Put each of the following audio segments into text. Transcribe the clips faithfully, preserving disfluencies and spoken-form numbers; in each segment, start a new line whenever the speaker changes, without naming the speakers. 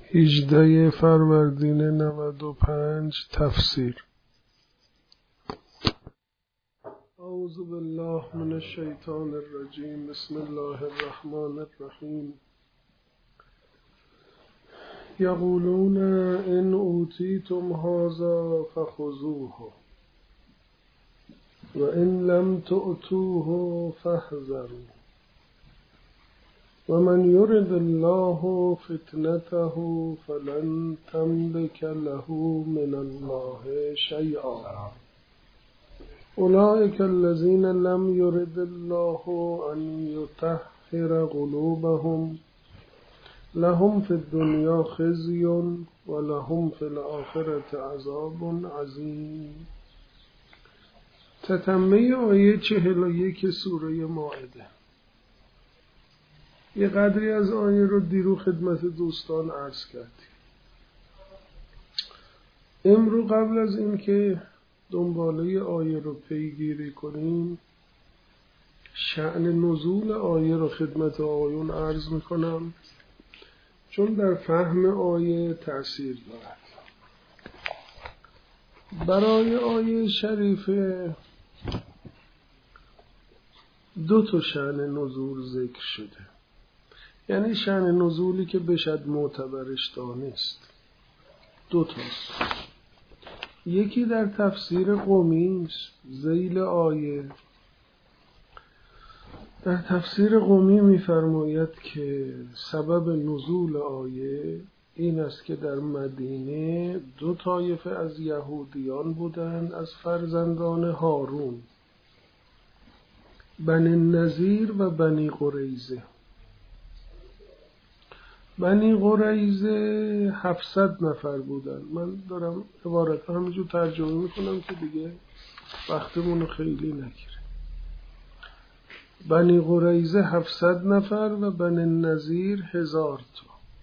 هجده فروردین نود و پنج تفسیر. اعوذ بالله من الشیطان الرجیم. بسم الله الرحمن الرحیم. یقولون ان اوتیتم هذا فخذوه و ان لم تؤتوه فاحذروا و من یرد الله فتنته فلن تملک له من الله شیئا اولئک الذین لم یرد الله ان یطهر قلوبهم لهم فی الدنیا خزی و لهم فی الآخرة عذاب عظیم. تتمه آیه چهل و یک سوره مائده. یه قدری از آیه رو دیرو خدمت دوستان عرض کردیم. امرو قبل از این که دنباله آیه رو پیگیری کنیم، شأن نزول آیه رو خدمت آقایون عرض میکنم، چون در فهم آیه تأثیر دارد. برای آیه شریفه دو تا شأن نزول ذکر شده، یعنی شأن نزولی که بشد معتبرش دانست. دو تاست. یکی در تفسیر قمی است، ذیل آیه. در تفسیر قمی می‌فرماید که سبب نزول آیه این است که در مدینه دو طایفه از یهودیان بودند، از فرزندان هارون، بنی النضیر و بنی قریظه. بنی قریظه هفتصد نفر بودن. من دارم عبارت همینجور ترجمه میکنم که دیگه وقتمون خیلی نگیره. بنی قریظه هفتصد نفر و بنی النضیر هزار تا.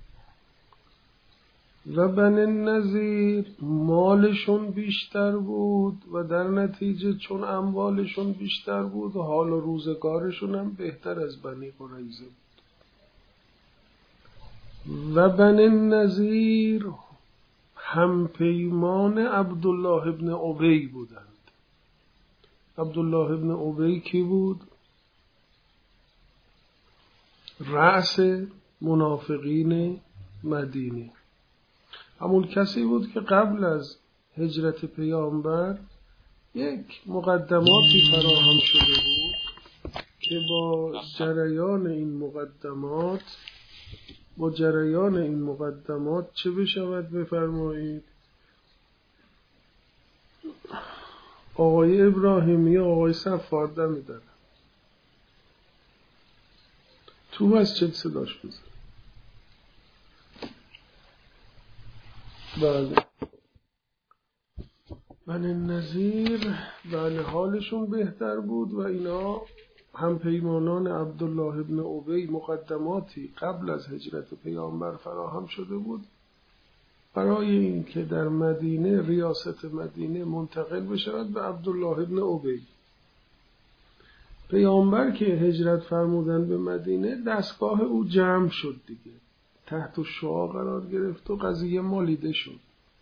و بنی النضیر مالشون بیشتر بود و در نتیجه چون اموالشون بیشتر بود حال و روزگارشون هم بهتر از بنی قریظه بود. و بنی النضیر هم پیمان عبدالله ابن ابی بودند. عبدالله ابن ابی کی بود؟ رأس منافقین مدینه. همون کسی بود که قبل از هجرت پیامبر یک مقدماتی فراهم شده بود که با جریان این مقدمات با جریان این مقدمات چه بشود بفرمایید؟ آقای ابراهیمی آقای صفار دمی دارن. تو از چه صداش بزن؟ بله. بنی النضیر بله حالشون بهتر بود و اینا هم پیمانان عبدالله ابن ابی مقدماتی قبل از هجرت پیامبر فراهم شده بود برای این که در مدینه ریاست مدینه منتقل بشود به عبدالله ابن ابی. پیامبر که هجرت فرمودن به مدینه دستگاه او جمع شد دیگه، تحت الشعاع قرار گرفت و قضیه مالیده شد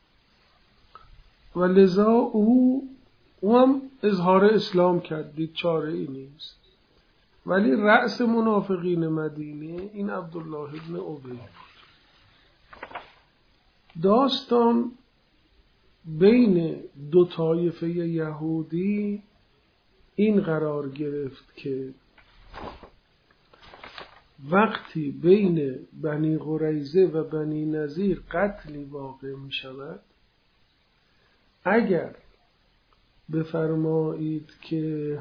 و لذا او او هم اظهار اسلام کرد، دید چاره ای نیست. ولی رأس منافقین مدینه این عبدالله ابن ابی بود. داستان بین دو طایفه یهودی این قرار گرفت که وقتی بین بنی قریظه و بنی نضیر قتلی واقع می شود، اگر بفرمایید که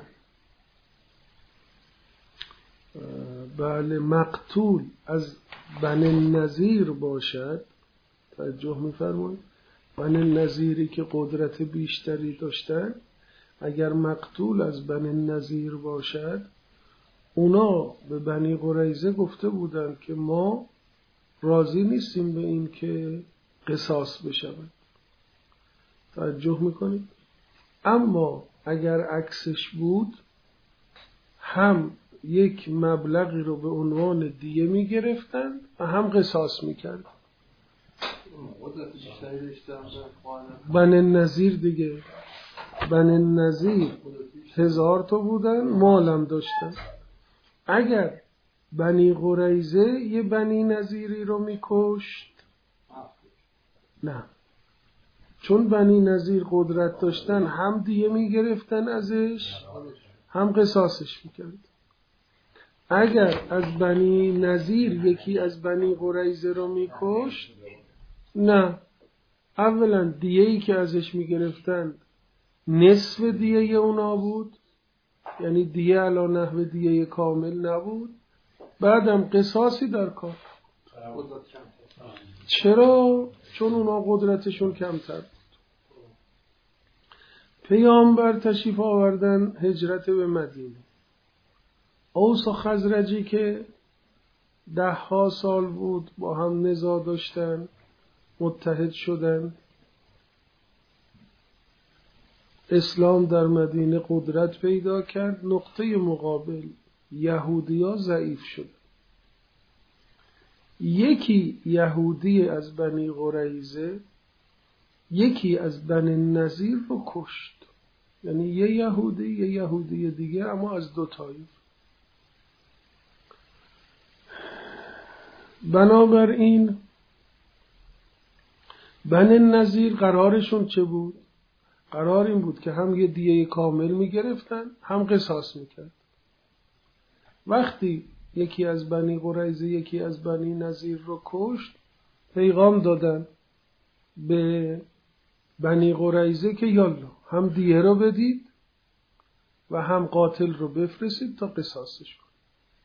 بله مقتول از بنی نضیر باشد، توجه می‌فرمایید، بنی نضیری که قدرت بیشتری داشتن، اگر مقتول از بنی نضیر باشد، اونا به بنی قریظه گفته بودند که ما راضی نیستیم به این که قصاص بشود. توجه میکنید؟ اما اگر عکسش بود، هم یک مبلغی رو به عنوان دیه می گرفتن و هم قصاص می کردن. بنی نظیر دیگه، بنی نظیر هزار تا بودن، مالم داشتن. اگر بنی قریظه یه بنی نظیری رو میکشت، نه، چون بنی نظیر قدرت داشتن هم دیگه میگرفتن ازش هم قصاصش میکرد. اگر از بنی نظیر یکی از بنی قریظه رو میکشت، نه، اولا دیه‌ای که ازش میگرفتن نصف دیه اونا بود، یعنی دیه علی نحو دیه کامل نبود، بعدم قصاصی در کار. چرا؟ چون اونا قدرتشون کمتر بود. پیامبر تشریف آوردن هجرت به مدینه. اوس و خزرجی که ده ها سال بود با هم نزاع داشتن، متحد شدن. اسلام در مدینه قدرت پیدا کرد. نقطه مقابل یهودی‌ها ضعیف شد. یکی یهودی از بنی قریظه یکی از بنی نظیر رو کشت، یعنی یه یهودی یه یهودی دیگه، اما از دو طایف. بنابراین بنی نظیر قرارشون چه بود؟ قرار این بود که هم یه دیه کامل میگرفتن هم قصاص میکرد. وقتی یکی از بنی قریظه یکی از بنی نظیر رو کشت، پیغام دادن به بنی قریظه که یالا هم دیه رو بدید و هم قاتل رو بفرستید تا قصاصش کن.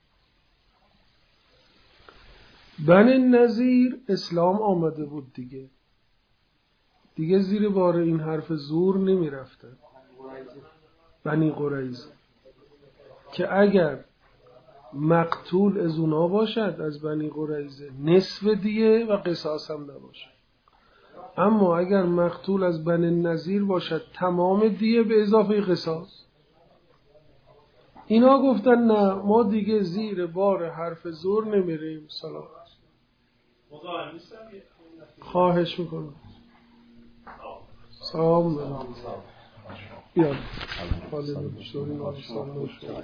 بنی نظیر اسلام آمده بود دیگه دیگه زیر بار این حرف زور نمی رفتن. بنی قریظه که اگر مقتول از اونا باشد از بنی قریظه نصف دیه و قصاص هم نباشد، اما اگر مقتول از بنی نظیر باشد تمام دیه به اضافه قصاص. اینا گفتن نه، ما دیگه زیر بار حرف زور نمیریم. سلام خواهش میکنم. سلام دارم بیاد حالی بشتوری نارسان نوشتوری.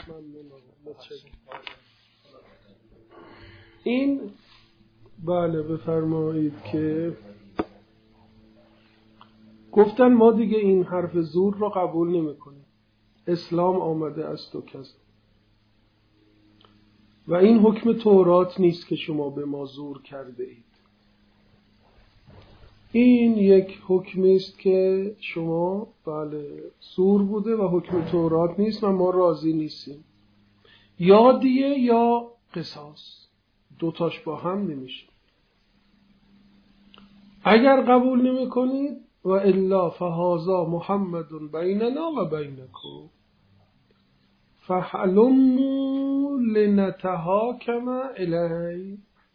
این بله بفرمایید که گفتن ما دیگه این حرف زور رو قبول نمی کنیم. اسلام آمده است و کذا، و این حکم تورات نیست که شما به ما زور کرده اید. این یک حکمی است که شما بله زور بوده و حکم تورات نیست و ما راضی نیستیم. یا دیه یا قصاص، دوتاش با هم نمیشه. اگر قبول نمی کنید و الا فهذا محمد بیننا و بینکم فحلموا لنتحاکم الیه.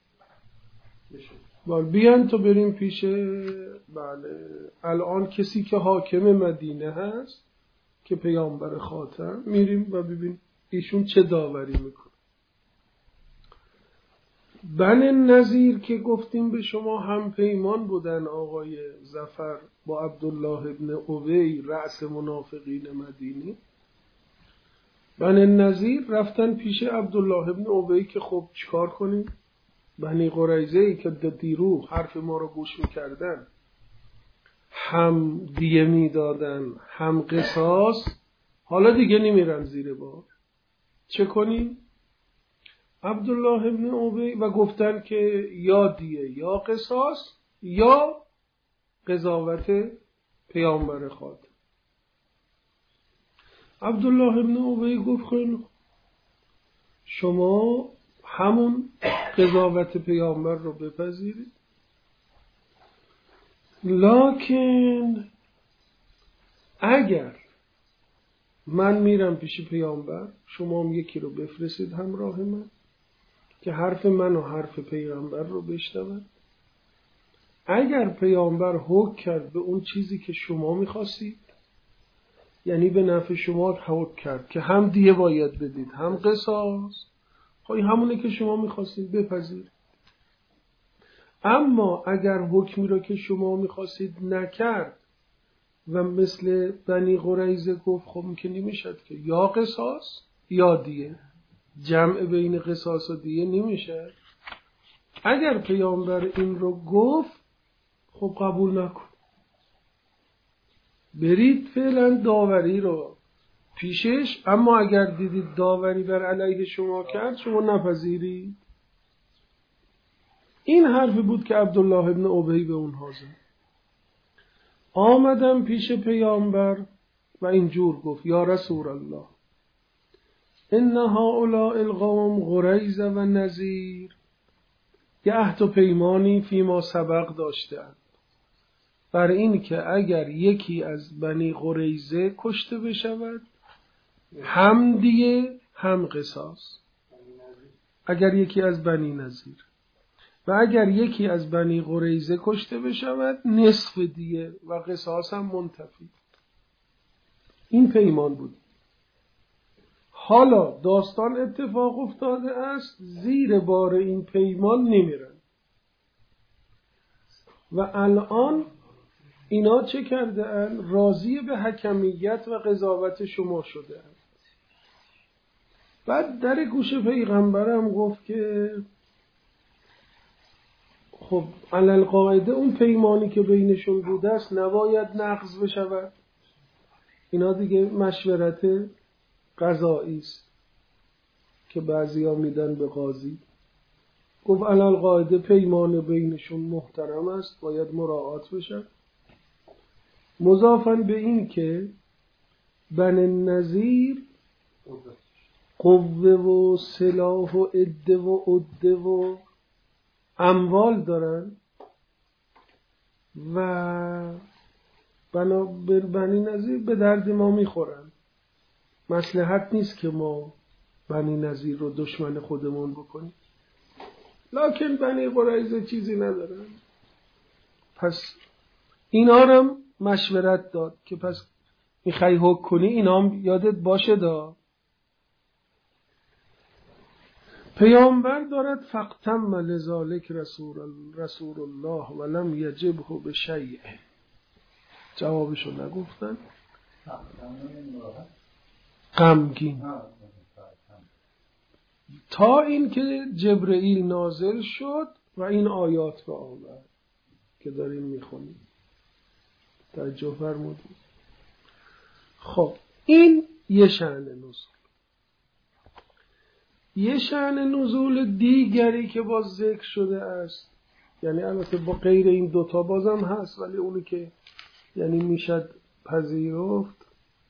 بله بیان تو بریم پیش بله الان کسی که حاکم مدینه هست که پیامبر خاتم، میریم و ببین ایشون چه داوری میکنه. بنی نظیر که گفتیم به شما هم پیمان بودن آقای ظفر با عبدالله ابن ابی رأس منافقین مدینه. بنی نظیر رفتن پیش عبدالله ابن ابی که خب چیکار کنیم؟ بنی قریظه ای که دیرو حرف ما رو گوش میکردن هم دیه میدادن هم قصاص، حالا دیگه نمیرن زیر بار، چه کنیم؟ عبدالله ابن ابی و گفتن که یا دیه یا قصاص یا قضاوت پیامبر خاتم. عبدالله ابن ابی گفت خیلی شما همون قضاوت پیامبر رو بپذیرید، لکن اگر من میرم پیش پیامبر شما هم یکی رو بفرستید همراه من که حرف من و حرف پیامبر رو بشنون. اگر پیامبر حکم کرد به اون چیزی که شما میخواستید، یعنی به نفع شما حکم کرد که هم دیه باید بدید هم قصاص، خواهی همونه که شما میخواستید بپذیرید. اما اگر حکمی را که شما میخواستید نکرد و مثل بنی قریظه گفت، خب که نمیشد که یا قصاص یا دیه، جمع بین قصاص و دیه نمیشه. اگر پیامبر این رو گفت خب قبول نکن، برید فعلا داوری رو پیشش، اما اگر دیدید داوری بر علیه شما کرد شما نپذیرید. این حرفی بود که عبدالله ابن ابی به اونها زد. آمدم پیش پیامبر و اینجور گفت یا رسول الله ان هؤلاء القوم قریظه و نذیر یه عهد و پیمانی فیما سبق داشتند بر این که اگر یکی از بنی قریظه کشته بشود هم دیه هم قصاص، اگر یکی از بنی نذیر، و اگر یکی از بنی قریظه کشته بشود نصف دیه و قصاص هم منتفی. این پیمان بود. حالا داستان اتفاق افتاده است، زیر بار این پیمان نمیرن و الان اینا چه کرده اند؟ راضی به حکمیت و قضاوت شما شده اند. بعد در گوش پیغمبرم گفت که خب علل قاعده اون پیمانی که بینشون بوده است نباید نقض بشود. اینا دیگه مشورت قضایی است که بعضیا میدن به قاضی. گفت علل قاعده پیمان بینشون محترم است، باید مراعات بشه. مضافاً به این که بنی نذیر قوه و سلاح و عده و عده و اموال دارن و بنابر بنی نذیر به درد ما میخورن. مصلحت نیست که ما بنی نذیر رو دشمن خودمون بکنیم. لکن بنی قریظه چیزی ندارن. پس اینا رو مشورت داد که پس میخوای حکم کنی اینا هم یادت باشه دا. پیامبر دارد فقتم لذالک رسول رسول الله ولم یجبه بشیء. جوابشو نگفتن. غمگین تا اینکه جبرئیل نازل شد و این آیات رو آورد که داریم میخونیم توجه فرمودید. خب این یه شأن نزول. یه شأن نزول دیگری که باز ذکر شده است، یعنی البته با غیر این دوتا بازم هست ولی اونی که یعنی میشد پذیرفت،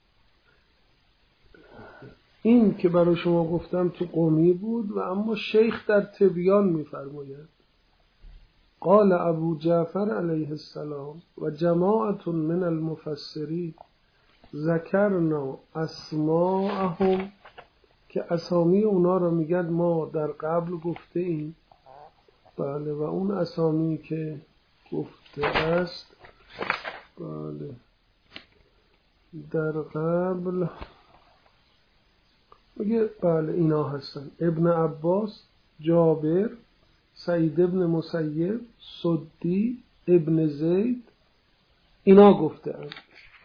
این که برای شما گفتم تو قومی بود و اما شیخ در تبیان میفرماید قال ابو جعفر علیه السلام و جماعت من المفسرین ذکرنا اسماءهم، که اسامی اونا رو میگن ما در قبل گفته ایم. بله و اون اسامی که گفته است بله در قبل میگه بله اینا هستن: ابن عباس، جابر، سعید ابن مسیب، سدی، ابن زید، اینا گفته اند.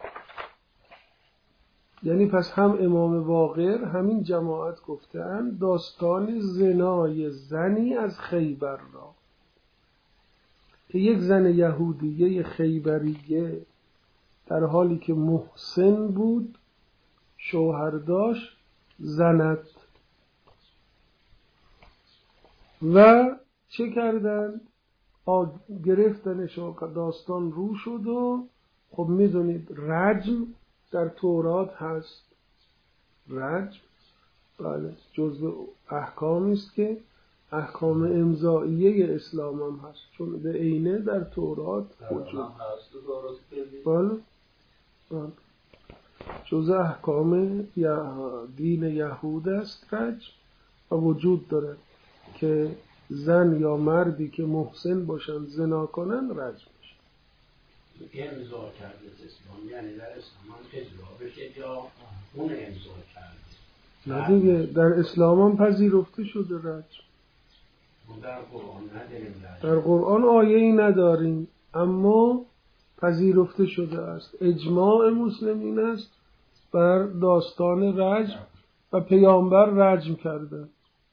یعنی پس هم امام باقر همین جماعت گفته اند داستان زنای زنی از خیبر را که یک زن یهودیه خیبریه در حالی که محسن بود شوهر داشت زنت و چه کردن؟ گرفتنش و داستان رو شد و خب میدونید رجم در تورات هست. رجم بله جزء احکامی است که احکام امضائیه اسلام هم هست، چون به عینه در تورات وجود بله بله جزء احکام دین یهود است رجم و وجود داره که زن یا مردی که محسن باشن زنا کنن رجم بشن.
امضا کرده اسلام یعنی در اسلام اجرا بشه یا اون امضا کرده؟
نه دیگه در اسلام هم پذیرفته شده رجم.
اون در قرآن نداریم.
در قرآن آیه ای نداریم، اما پذیرفته شده است. اجماع مسلمین است بر داستان رجم و پیامبر رجم کردن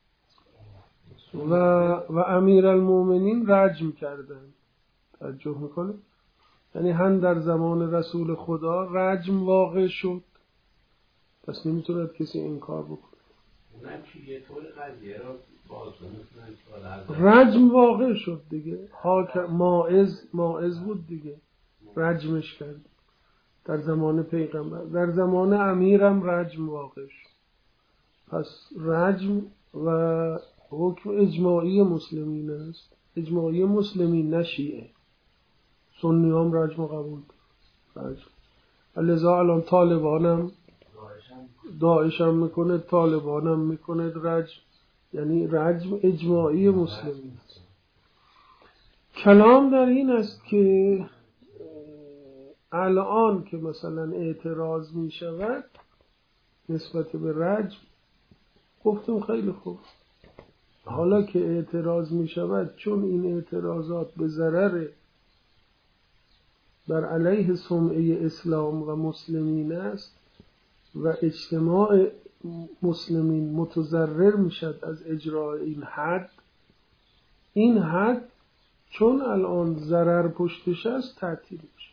و و امیرالمومنین رجم کردن. توجه میکنه؟ یعنی هم در زمان رسول خدا رجم واقع شد، پس نمیتوند کسی انکار بکنه.
اونم که یه طور قضیه را باز بمونن
رجم واقع شد دیگه. حاکم ماعز ماعز بود دیگه، رجمش کرد در زمان پیغمبر. در زمان امیرم رجم واقع شد. پس رجم و حکم اجماعی مسلمین است، اجماعی مسلمین نه شیعه. سنی هم رجم قبول رجم. لذا الان طالبانم داعش هم میکنه، طالبان هم میکنه رجم، یعنی رجم اجماعی مسلمین است. کلام در این است که الان که مثلا اعتراض می شود نسبت به رجم، گفتم خیلی خوب، حالا که اعتراض می شود چون این اعتراضات به ضرر بر علیه سمعه اسلام و مسلمین است و اجتماع مسلمین متضرر می شد از اجرای این حد، این حد چون الان ضرر پشتش است تعطیل میشه.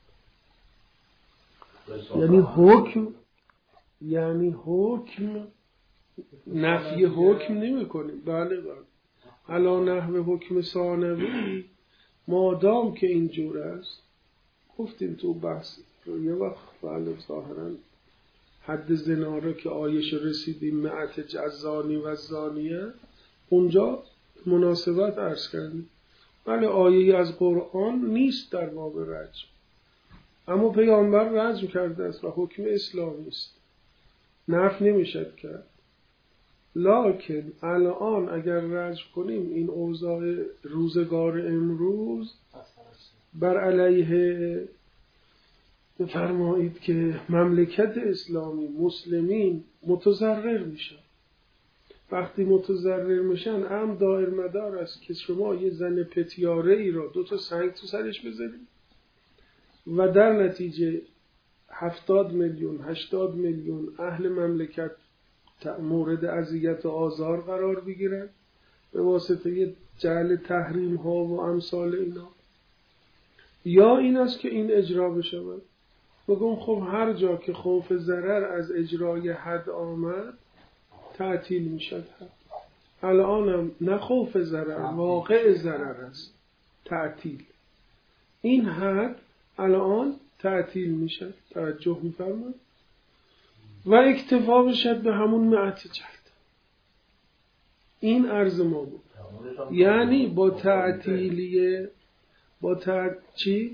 یعنی حکم یعنی حکم نفی حکم نمی کنیم. بله بله الان نحو حکم ثانوی مادام که اینجور است، گفتیم تو بحث یه وقت بله ظاهرا حد زنا رو که آیش رسیدیم معت الزانی و الزانیه، اونجا مناسبت عرض کردیم. بله آیه از قرآن نیست در باب رجم، اما پیامبر رجم کرده است و حکم اسلامی است، نفی نمیشد کرد. لکن الان اگر رجم کنیم این اوضاع روزگار امروز بر علیه بفرمایید که مملکت اسلامی مسلمین متضرر میشن. وقتی متضرر میشن ام دایر مدار است که شما یه زن پتیاره ای را دو تا سنگ تو سرش بذارید و در نتیجه هفتاد میلیون هشتاد میلیون اهل مملکت مورد اذیت و آزار قرار بگیرن به واسطه جعل تحریم ها و امثال اینا. یا این است که این اجرا بشود. بگم خب هر جا که خوف ضرر از اجرای حد آمد تعطیل میشد. الانم نه خوف ضرر، واقع ضرر است، تعطیل. این حد الان تعطیل میشد. توجه میفرمایید؟ و اکتفا بشد به همون معت جلد. این عرض ما بود. یعنی با تعطیلیه با تعطیل چی؟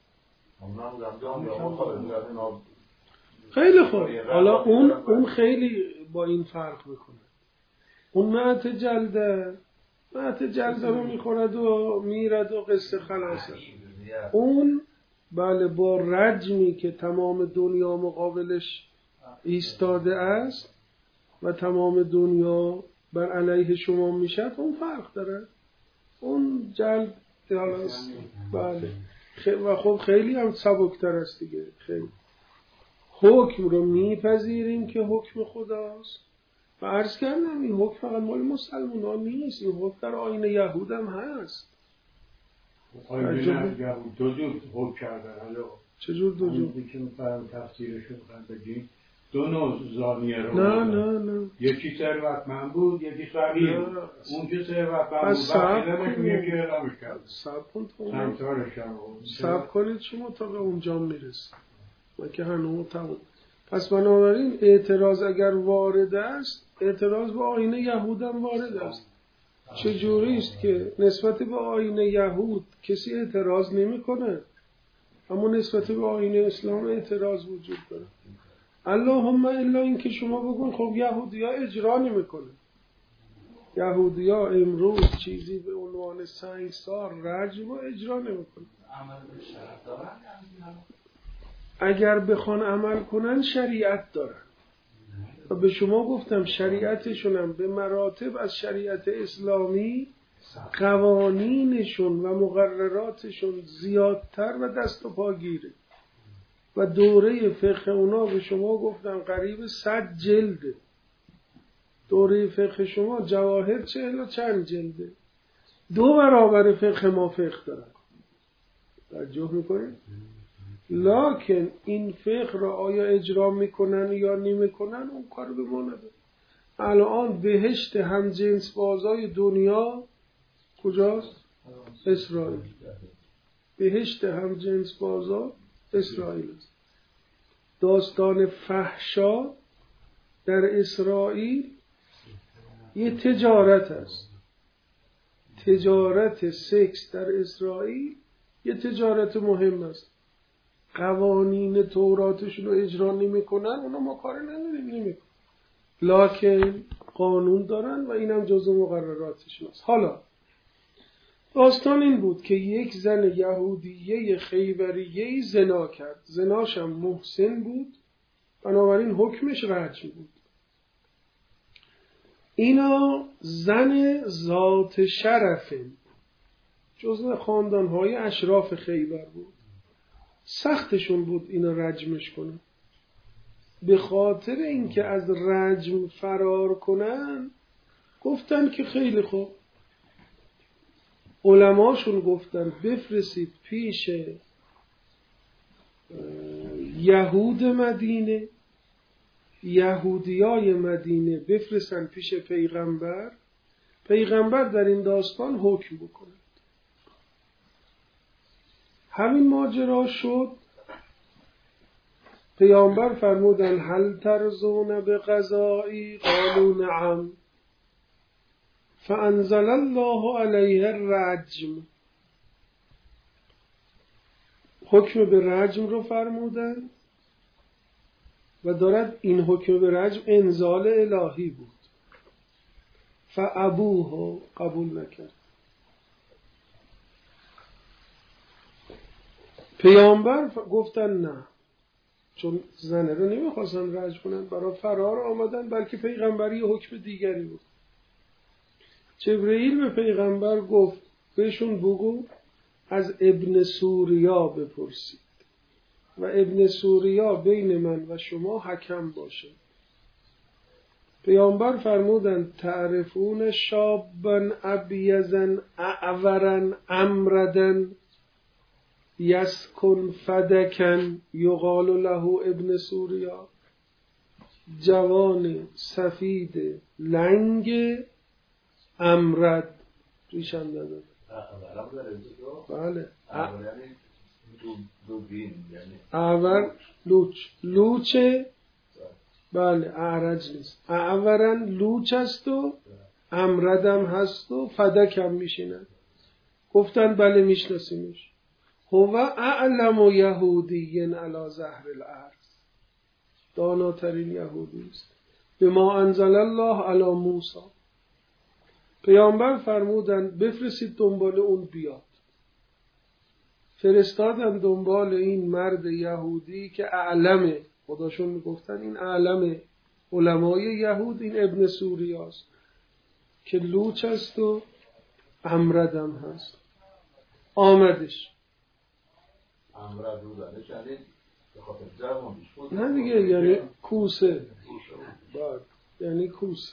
خیلی خوب. حالا اون اون خیلی با این فرق میکنه. اون معت جلده معت جلده رو میخورد و میرد و قصه خلاصه. اون بله با رجمی که تمام دنیا مقابلش ایستاده است و تمام دنیا بر علیه شما میشد، اون فرق داره. اون جلد است بله و خب خیلی هم سبکتر است دیگه. خیلی حکم رو میپذیریم که حکم خداست و عرض کردم این حکم فقط مال مسلمان ها نیست، این حکم در آیین یهود هم هست.
آیین یهود دو جور حکم کردن.
چجور دو جور؟
اون که میفرم تفسیرشون بگیم دو نوع زانیه رو
نه نه نه
یکی ثروتمند بود یکی فقیر. اون که ثروتمند بود وقتی یکی اعلامش کرد
سب کن
سب
کنید شما تا به اونجا میرسید من که هنوز تمام. پس بنابراین اعتراض اگر وارد است، اعتراض به آیین یهود هم وارد است. چجوری است که نسبت به آیین یهود کسی اعتراض نمی کنه اما نسبت به آیین اسلام اعتراض وجود داره؟ اللهم الا این که شما بگون خب یهودی ها اجرا نمی کنه. یهودی ها امروز چیزی به عنوان سنگسار رجم و اجرا نمی کنه. اگر بخوان عمل کنن شریعت دارن و به شما گفتم شریعتشون هم به مراتب از شریعت اسلامی قوانینشون و مقرراتشون زیادتر و دست و پا گیره و دوره فقه اونا به شما گفتم قریب صد جلده. دوره فقه شما جواهر چهل و چند جلده، دو برابر فقه ما فقه دارن. توجه میکنید؟ لکن این فقه را آیا اجرا میکنن یا نمیکنن اون کار به ما نداره. الان بهشت همجنس بازای دنیا کجاست؟ اسرائیل. بهشت همجنس بازا اسرائیل است. داستان فحشا در اسرائیل یه تجارت است. تجارت سکس در اسرائیل یه تجارت مهم است. قوانین توراتشون رو اجرا نمی کنن، اونا ما کار نداریم، نمی کنن. لکن قانون دارن و اینم جزو مقرراتشون است. حالا داستان این بود که یک زن یهودیه خیبریه زنا کرد. زناش هم محسن بود، بنابراین حکمش رجم بود. اینا زن ذات شرفه، جزو خاندانهای اشراف خیبر بود. سختشون بود اینا رجمش کنن. به خاطر اینکه از رجم فرار کنن گفتن که خیلی خوب، علماشون گفتن بفرستید پیش یهود مدینه، یهودیای مدینه بفرستن پیش پیغمبر، پیغمبر در این داستان حکم بکنه. همین ماجرا شد. پیامبر فرمودن هل ترضون بقضایی؟ قالوا نعم. فانزل الله علیه الرجم. حکم به رجم رو فرمودن و دارد این حکم به رجم انزال الهی بود. فابوه، قبول نکرد. پیامبر گفتن نه، چون زنه رو نمیخواستن رجم کنن، برای فرار آمدن، بلکه پیغمبری حکم دیگری بود. جبرئیل به پیغمبر گفت بهشون بگو از ابن سوریا بپرسید و ابن سوریا بین من و شما حکم باشه. پیامبر فرمودند تعرفون شابا ابیزا اعورا امردا یسکن فدکن یقال له ابن سوریا. جوان سفید لنگ امرد ریشم داده. بله اعور لوچ لوچه. بله اعرج نیست، اعورن لوچ است و امردم هست و فدکم میشینن. گفتن بله میشناسیمش. هو اعلم یهودی علی ظهر الارض. داناترین یهودی است. بما انزل الله علی موسی. پیامبر فرمودن بفرستید دنبال اون بیاد. فرستادن دنبال این مرد یهودی که اعلمه. خداشون میگفتن این اعلمه. علمای یهود این ابن سوریاست که لوچ است و امردم هست. آمدش.
امرد رو زنه شدید به خاطر جوانیش بود.
نه دیگه، یعنی کوسه. بعد یعنی کوسه.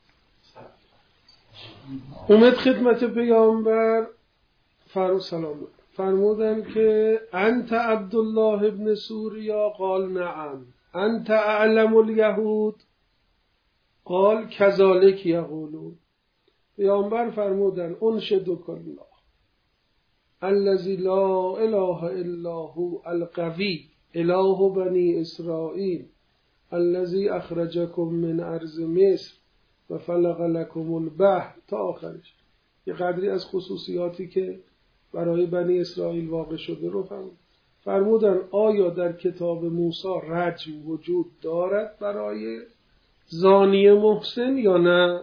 اومد خدمت پیامبر فرو سلام فرمودن که انت عبدالله ابن سوریا؟ قال نعم. انت اعلم الیهود؟ قال کذالک یقولون. پیامبر فرمودن انشدک الله الذی لا اله الا هو القوی اله بنی اسرائیل الذی اخرجکم من ارض مصر و فلق لکم البحر تا آخرش. یه قدری از خصوصیاتی که برای بنی اسرائیل واقع شده رو فرمود. فرمودن آیا در کتاب موسی رجم وجود دارد برای زانی محسن یا نه؟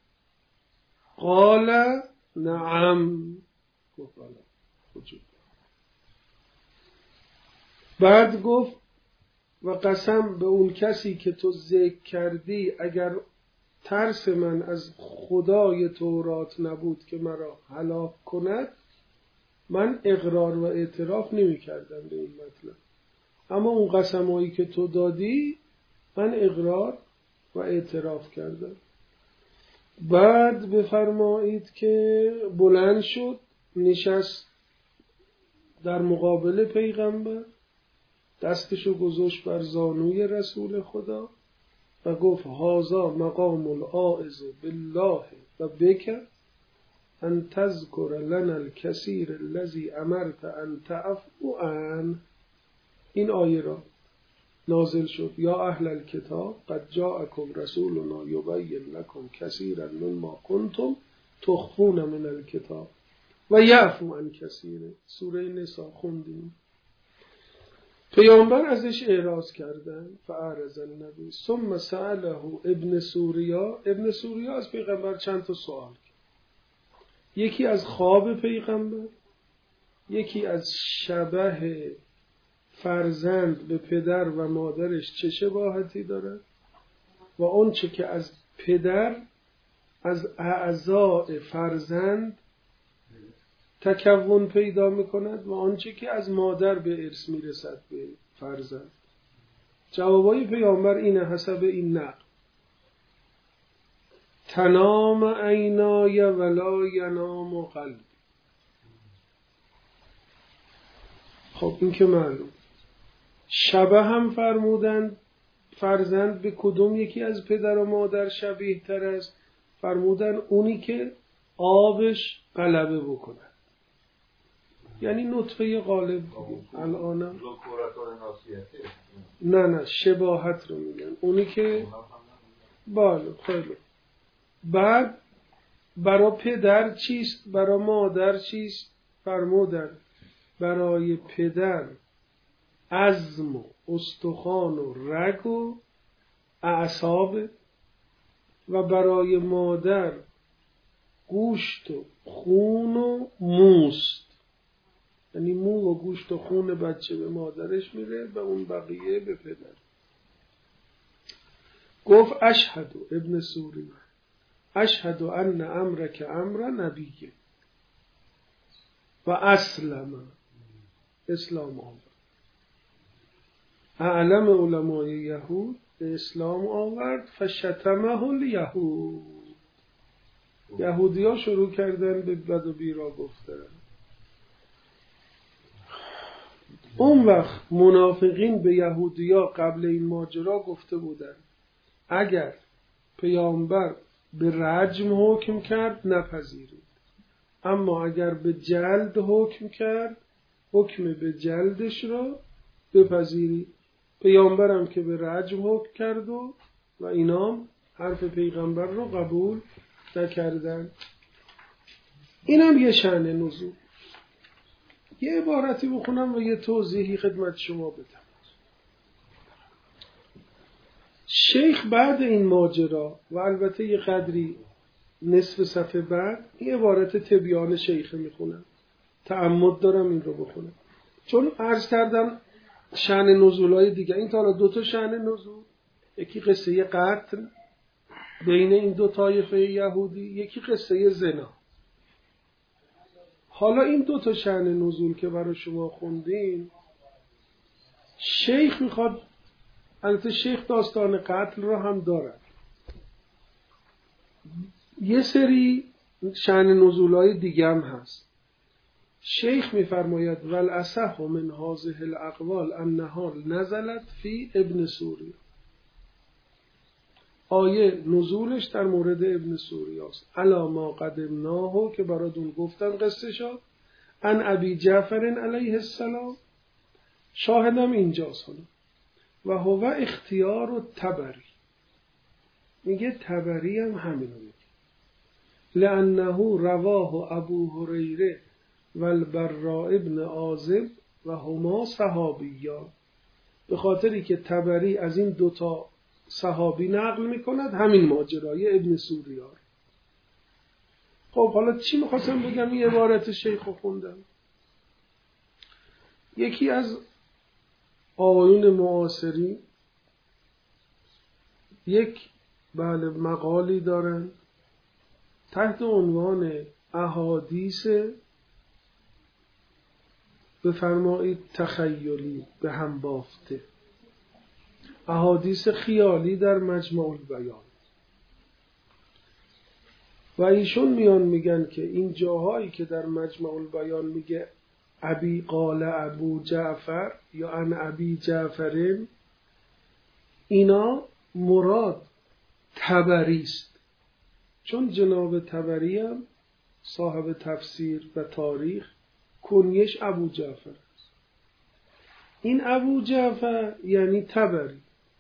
قال نعم. گفت وجود. بعد گفت و قسم به اون کسی که تو ذکر کردی اگر ترس من از خدای تورات نبود که مرا هلاک کند، من اقرار و اعتراف نمی کردم به این مطلب. اما اون قسمایی که تو دادی من اقرار و اعتراف کردم. بعد بفرمایید که بلند شد، نشست در مقابل پیغمبر، دستشو گذاشت بر زانوی رسول خدا و گفت هذا مقام العائذ بالله و بک ان تذکر لنا الکثیر الذی امرت ان تعفو عنه. این آیه را نازل شد یا اهل الکتاب قد جاءکم رسولنا یبین لکم کثیرا مما کنتم تخفون من الکتاب و یعفو عن کثیر. سوره نساء خوندیم. پیامبر ازش اعراض کردن، فاعرض النبی ثم سأله ابن سوریا. ابن سوریا از پیغمبر چند تا سوال کرد، یکی از خواب پیغمبر، یکی از شبه فرزند به پدر و مادرش چه شباهتی داره و اون چه که از پدر از اعضاء فرزند تکون پیدا میکند و آنچه که از مادر به ارث میرسد به فرزند. جوابای پیامبر اینه حسب این نقل: تنام عینای ولا ینام قلبی. خب این که معلوم. شبه هم فرمودند فرزند به کدوم یکی از پدر و مادر شبیه تر است؟ فرمودن اونی که آبش غلبه بکنه، یعنی نطفه غالب. الانم نه نه شباهت رو میگن، اونی که بالا خیلی. بعد برای پدر چیست؟ برای مادر چیست؟ فرمودن برای پدر عظم و استخوان و رگ و اعصاب و برای مادر گوشت و خون و موست. یعنی مو و گوشت و خون بچه به مادرش میره و اون بقیه به پدر. گفت اشهد ابن سوری اشهد ان امرک امر نبیه و اسلم اسلام آورد. اعلم علمای یهود اسلام آورد فشتمه الیهود. یهودی ها شروع کردن به بد و بیرا گفتن. اون وقت منافقین به یهودی ها قبل این ماجرا گفته بودن اگر پیامبر به رجم حکم کرد نپذیرید، اما اگر به جلد حکم کرد حکم به جلدش رو بپذیرید. پیامبرم که به رجم حکم کرد و و اینام حرف پیغمبر رو قبول نکردن. اینم یه شأن نزول. یه عبارتی بخونم و یه توضیحی خدمت شما بدم. شیخ بعد این ماجرا و البته یه قدری نصف صفحه بعد این عبارت تبیان شیخ میخونم، تعمد دارم این رو بخونم چون عرض کردم شأن نزولای دیگه. این تا حالا دو تا شأن نزول، یکی قصه قتل بین این دو طایفه یهودی، یکی قصه زنا. حالا این دو تا شأن نزول که برای شما خوندیم، شیخ میخواد، البته شیخ داستان قتل رو هم دارد، یه سری شأن نزولای دیگه هم هست. شیخ میفرماید والاصح من هذه الاقوال انها نزلت فی ابن سوری. آیه نزولش در مورد ابن سوری است. الا ما قدمناه که براتون گفتن قصه شد. ان ابی جعفر علیه السلام، شاهدم اینجاست. و هو اختیار و تبری، میگه تبری هم همینو میگه. لانه رواه ابو هریره و البراء ابن عازب و هما صحابیان. به خاطری که تبری از این دوتا صحابی نقل میکند همین ماجرای ابن سوریار. خب حالا چی میخواستم بگم؟ این عبارت شیخ رو خوندم. یکی از آقایون معاصری یک بله مقالی دارن تحت عنوان احادیث بفرمایید تخیلی به هم بافته، احادیث خیالی در مجمع البیان. و ایشون میان میگن که این جاهایی که در مجمع البیان میگه ابی قال ابو جعفر یا ان ابی جعفرین، اینا مراد طبری است، چون جناب طبری هم صاحب تفسیر و تاریخ کنیش ابو جعفر است. این ابو جعفر یعنی طبری.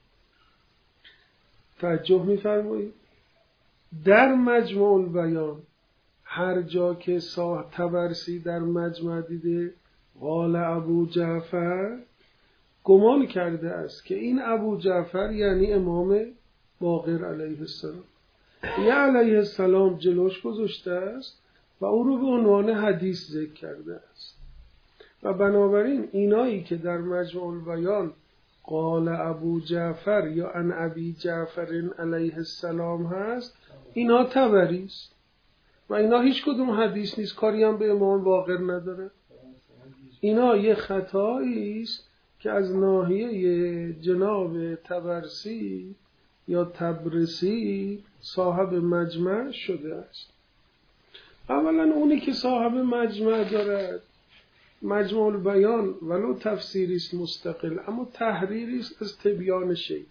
توجه می‌فرمایید در مجمع البیان هر جا که صاحب طبرسی در مجمع دیده قال ابو جعفر، گمان کرده است که این ابو جعفر یعنی امام باقر علیه السلام. یه علیه السلام جلوش گذاشته است و او رو به عنوان حدیث ذکر کرده است. و بنابراین اینایی که در مجمع البیان قال ابو جعفر یا ان ابی جعفر علیه السلام هست، اینا طبری است و اینا هیچ کدوم حدیث نیست، کاری هم به امام باقر نداره. اینا یه خطایی است که از ناحیه جناب طبرسی یا تبرسی صاحب مجمع شده است. اولا اونی که صاحب مجمع دارد مجمع البیان ولو تفسیری است مستقل، اما تحریری است از تبیان شیخ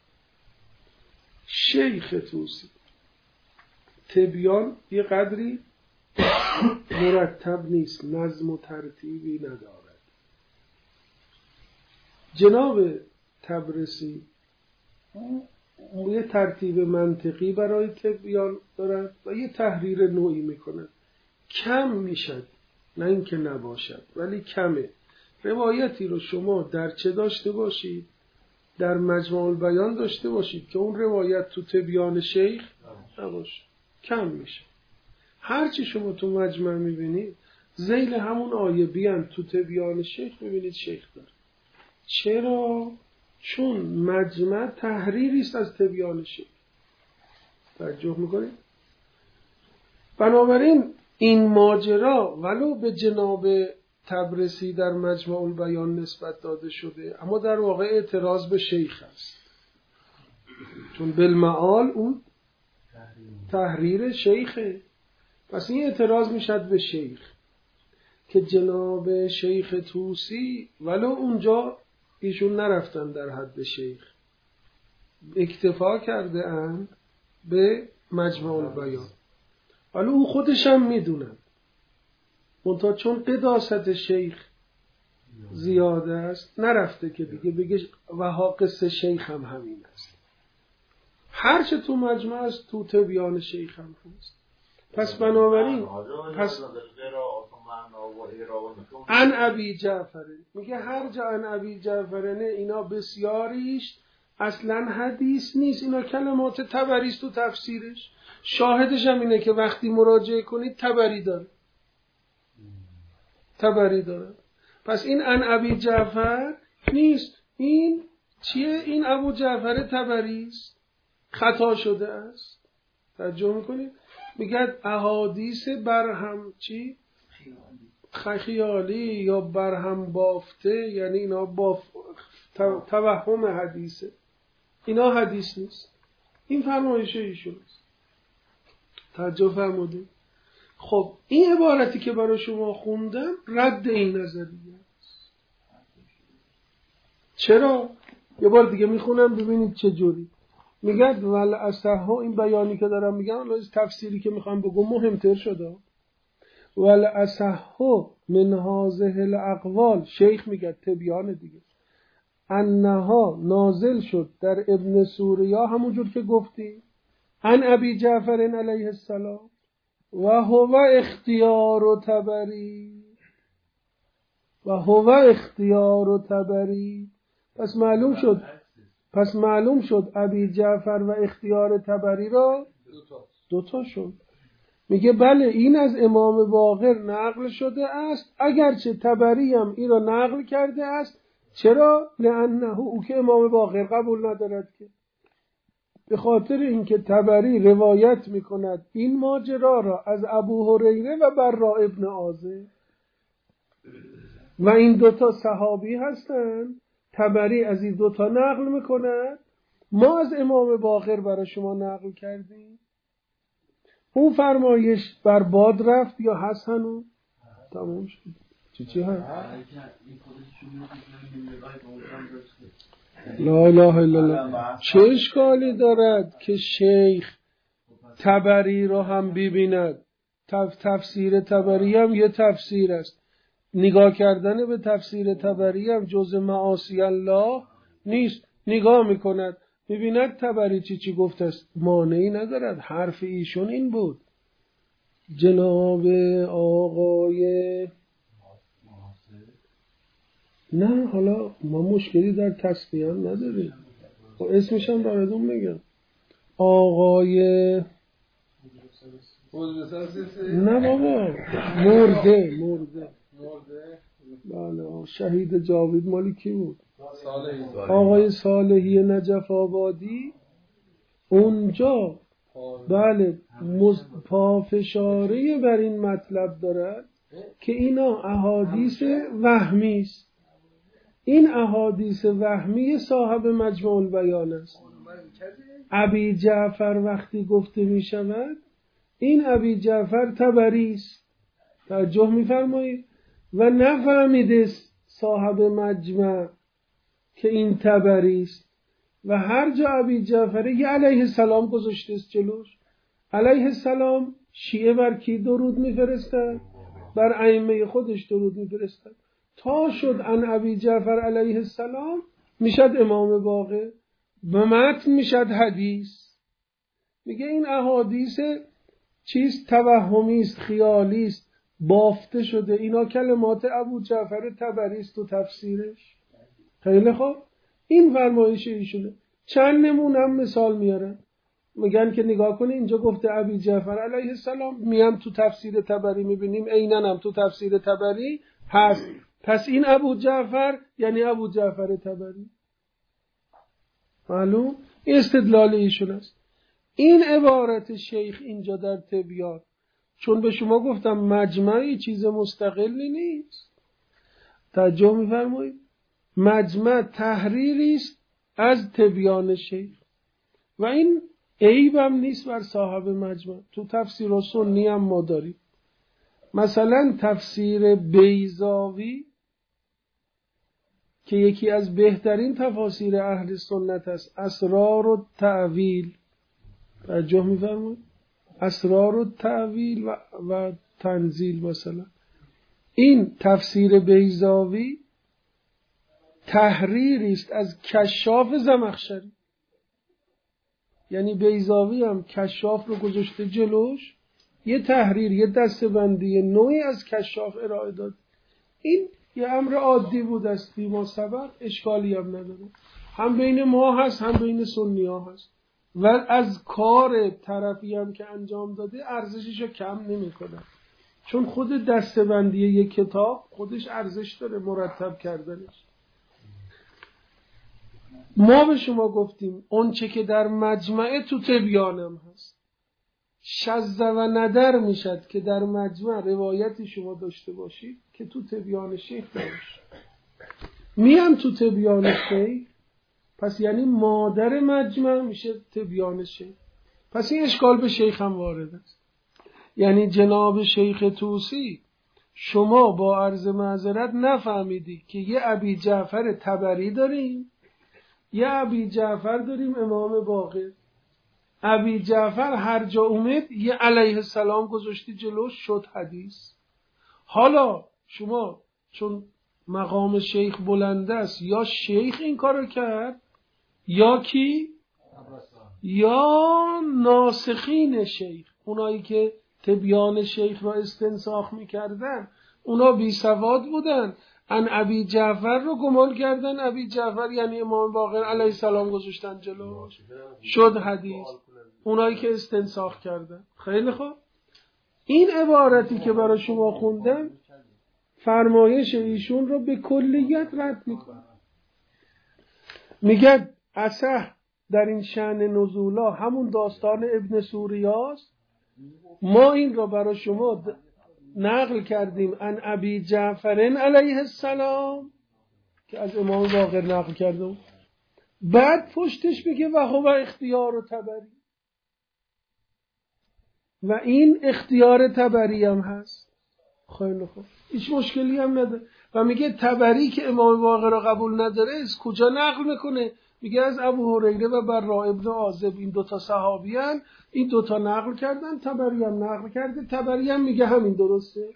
شیخ توسی. تبیان یه قدری مرتب نیست، نظم و ترتیبی ندارد. جناب تبرسی یه ترتیب منطقی برای تبیان دارد و یه تحریر نوعی میکند. کم میشد، نه اینکه نباشد ولی کمه. روایتی رو شما در چه داشته باشید؟ در مجمع البیان داشته باشید که اون روایت تو تبیان شیخ نباشه، کم میشه. هرچی شما تو مجمع میبینید ذیل همون آیه بیان تو تبیان شیخ میبینید شیخ داره. چرا؟ چون مجمع تحریری است از تبیان شیخ. توجه میکنید؟ بنابراین این ماجرا ولو به جناب تبرسی در مجمع البیان نسبت داده شده، اما در واقع اعتراض به شیخ است، چون بالمعال اون تحریر شیخه. پس این اعتراض میشد به شیخ که جناب شیخ توسی ولو اونجا ایشون نرفتن در حد شیخ، اکتفا کرده اند به مجمع البیان. حالا او خودش هم میدونن، منتها چون قداست شیخ زیاده است نرفته که دیگه بگه وها قصه شیخ هم همین است. هرچه تو مجمع است تو تبیان شیخ هم هست. پس بنابراین پس ان ابی جعفر میگه هر جا ان ابی جعفرنه اینا بسیاریش اصلا حدیث نیست، اینا کلمات طبری است تو تفسیرش. شاهدش هم اینه که وقتی مراجعه کنید طبری داره، طبری داره. پس این ان ابی جعفر نیست، این چیه؟ این ابو جعفر طبری است، خطا شده است. توجه میکنید؟ میگه احادیث برهم چی؟ خیالی یا برهم بافته، یعنی اینا باف توهم حدیثه، اینا حدیث نیست. این فرمایش ایشون است. توجه فرمودید؟ خب این عبارتی که برای شما خوندم رد این نظریه است. چرا؟ یه بار دیگه میخونم ببینید چه جوری. میگه ول اصح، این بیانی که دارم میگم لازم تفسیری که میخوام بگم مهمتر شده. ول اصح من هذه الاقوال، شیخ میگه تبیان دیگه، انها نازل شد در ابن سوریا، همونجور که گفتی، ان ابی جعفر علیه السلام و هو اختیار تبری و هو اختیار تبری. پس معلوم شد پس معلوم شد ابی جعفر و اختیار تبری را دوتا شد. میگه بله این از امام باقر نقل شده است، اگرچه تبری هم این را نقل کرده است. چرا؟ لانه او که امام باقر قبول ندارد که. به خاطر اینکه طبری روایت میکند این ماجرا را از ابو هریره و برا ابن عازب و این دوتا صحابی هستند. طبری از این دوتا نقل میکند، ما از امام باقر برای شما نقل کردیم. اون فرمایش بر باد رفت یا هست هنوز؟ تمام شد. چی چی هست؟ لا اله الا الله. چه اشکالی دارد که شیخ طبری را هم ببیند؟ تف تفسیر طبری هم یه تفسیر است. نگاه کردن به تفسیر طبری هم جز معاصی الله نیست. نگاه میکند میبیند طبری چی چی گفته است، مانعی ندارد. حرف ایشون این بود. جناب آقای نه حالا ما مشکلی در تصفیه هم نداریم، و اسمش هم براتون میگم. آقای نه بابا مرده مرده بله شهید جاوید مالی کی بود؟ آقای صالحی نجف آبادی. اونجا بله پافشاری بر این مطلب دارد که اینا احادیث وهمی است. این احادیث وهمی صاحب مجموع البیان است. ابی جعفر وقتی گفته می شود این ابی جعفر طبری است، توجه می فرمایید، و نفهمیده صاحب مجمع که این طبری است. و هر جا ابی جعفر یه علیه السلام گذاشته است جلوش. علیه السلام شیعه بر کی درود میفرستند؟ بر ائمه خودش درود میفرستند. تا شد ان ابی جعفر علیه السلام میشد امام باقر، به متن میشد حدیث. میگه این احادیث چیز توهمی است، خیالی است، بافته شده. اینا کلمات ابو جعفر طبری است تو تفسیرش. خیلی خوب، این فرمایش ایشونه. چند نمونم مثال میارن، میگن که نگاه کنه اینجا گفته ابی جعفر علیه السلام، میام تو تفسیر طبری میبینیم عیناً هم تو تفسیر طبری هست. پس این ابو جعفر یعنی ابو جعفر طبری. معلوم؟ این استدلال ایشون است. این عبارت شیخ اینجا در تبیان، چون به شما گفتم مجمعی چیز مستقلی نیست، توجه میفرمایید، مجمع تحریری است از تبیان شیخ و این عیبم نیست بر صاحب مجمع. تو تفسیر و سنی هم ما داریم. مثلا تفسیر بیضاوی که یکی از بهترین تفاسیر اهل سنت است، اسرار و تعویل، توجه می‌فرمایید، اسرار و تعویل و, و تنزیل. مثلا این تفسیر بیضاوی تحریری است از کشاف زمخشری. یعنی بیضاوی هم کشاف رو گذاشته جلوش، یه تحریر، یه دسته‌بندی نوعی از کشاف ارائه داد. این یه امر عادی بود است، فیما سبق، اشکالی هم نداره. هم بین ما هست هم بین سنی ها هست و از کار طرفی هم که انجام داده ارزشش رو کم نمی کنه، چون خود دسته‌بندی یک کتاب خودش ارزش داره، مرتب کردنش. ما به شما گفتیم اون چه که در مجمع تو تبیانم هست، شذ و ندر میشد که در مجمع روایتی شما داشته باشید که تو تبیان شیخ داشت. میام تو تبیان شیخ، پس یعنی مادر مجمع میشه تبیان شیخ. پس این اشکال به شیخ هم وارد است. یعنی جناب شیخ طوسی شما با عرض معذرت نفهمیدی که یه ابی جعفر طبری داریم، یه ابی جعفر داریم امام باقر. ابی جعفر هر جا اومد یه علیه السلام گذاشتی جلوش، شد حدیث. حالا شما چون مقام شیخ بلند است، یا شیخ این کارو کرد یا کی؟ یا ناسخین شیخ، اونایی که تبیان شیخ را استنساخ میکردن اونا بی سواد بودن، ان ابی جعفر رو گمان کردن ابی جعفر یعنی امام باقر علیه السلام گذاشتن جلوش، شد حدیث. اونایی که استنساخ کردن. خیلی خوب، این عبارتی که برای شما خوندم فرمایش ایشون رو به کلیت رد میکنه. میگه اصح در این شأن نزولا همون داستان ابن سوریاست. ما این را برای شما نقل کردیم ان ابی جعفر علیه السلام که از امام باقر نقل کردم. بعد پشتش میگه و هو اختیار و تبری، و این اختیار تبری هم هست. خیلی خوب، هیچ مشکلی هم نداره. و میگه تبری که امام باقر را قبول نداره از کجا نقل میکنه؟ میگه از ابو هریره و براء ابن عازب، این دوتا صحابیان، این دوتا نقل کردن، تبری هم نقل کرده، تبری هم میگه همین درسته.